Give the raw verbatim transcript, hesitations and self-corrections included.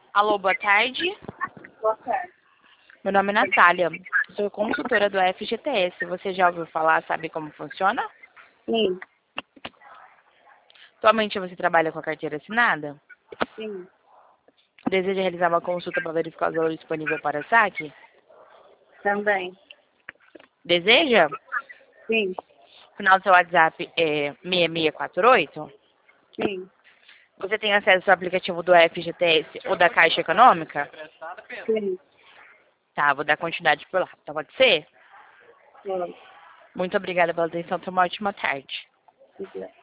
Alô, boa tarde. Boa tarde. Meu nome é Natália. Sou consultora do F G T S. Você já ouviu falar, sabe como funciona? Sim, Atualmente você trabalha com a carteira assinada? sim, Deseja realizar uma consulta para verificar os valores disponíveis para saque? também. Deseja? Sim, O final do seu WhatsApp é seis seis quatro oito. sim, Você tem acesso ao aplicativo do F G T S ou da Caixa Econômica? sim. Tá, vou dar continuidade por lá. Tá, pode ser? Pode. Muito obrigada pela atenção. Tenha uma ótima tarde. Se quiser.